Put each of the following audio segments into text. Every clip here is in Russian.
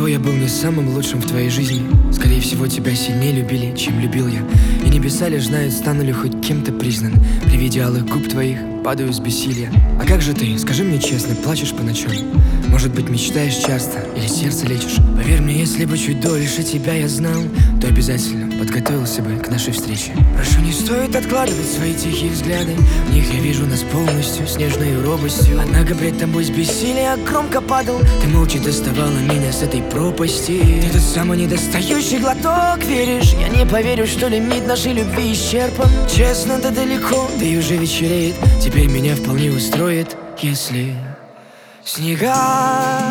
всего, я был не самым лучшим в твоей жизни. Скорее всего, тебя сильнее любили, чем любил я. И небеса лишь знают, стану ли хоть кем-то признан. При виде алых губ твоих падаю с бессилия. А как же ты, скажи мне честно, плачешь по ночам? Может быть, мечтаешь часто или сердце лечишь? Поверь мне, если бы чуть дольше тебя я знал, то обязательно подготовился бы к нашей встрече. Прошу, не стоит откладывать свои тихие взгляды. В них я вижу нас полностью, с нежной робостью. Однако пред тобой с бессилия громко падал. Ты молча доставала меня с этой пропасти. Ты тот самый недостающий глоток, веришь? Я не поверю, что лимит нашей любви исчерпан. Честно, ты далеко, да и уже вечереет. Теперь меня вполне устроит, если снега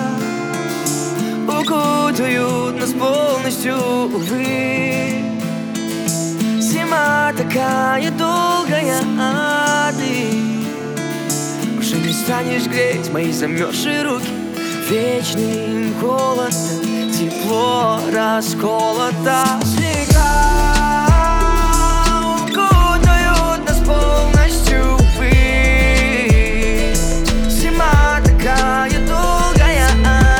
укутают нас полностью, увы. Зима такая долгая, а ты уже не станешь греть мои замерзшие руки. Вечный холод, тепло расколото. Снега укутают нас полностью, увы. Зима такая долгая, а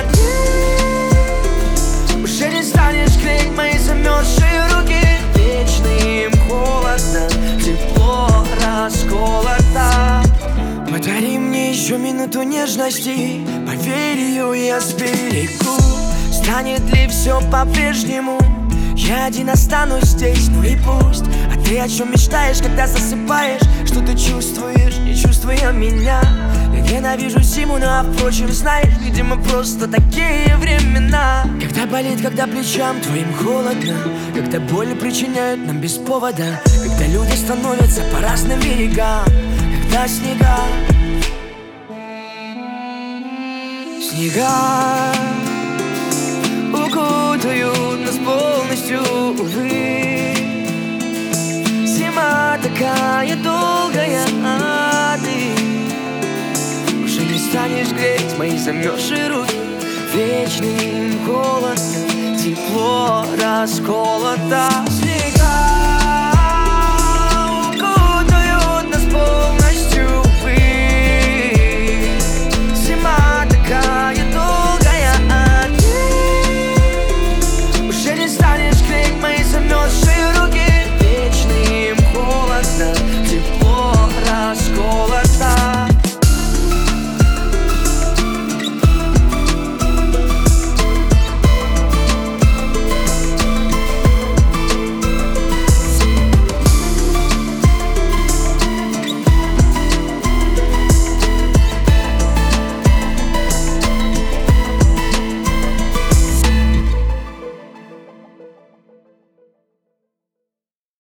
ты уже не станешь греть мои замерзшие руки. Вечным холодно, тепло расколото. Подари мне еще минуту нежности, поверь, ее я сберегу. Станет ли все по-прежнему? Я один останусь здесь, ну и пусть. А ты о чем мечтаешь, когда засыпаешь? Что ты чувствуешь, не чувствуя меня? Я ненавижу зиму, но впрочем, знаешь, видимо, просто такие времена. Когда болит, когда плечам твоим холодно, когда боль причиняют нам без повода, когда люди становятся по разным берегам, когда снега укутают нас полностью, увы. Зима такая долгая, а ты уже не станешь греть мои замерзшие руки. Вечным холодом, тепло расколото.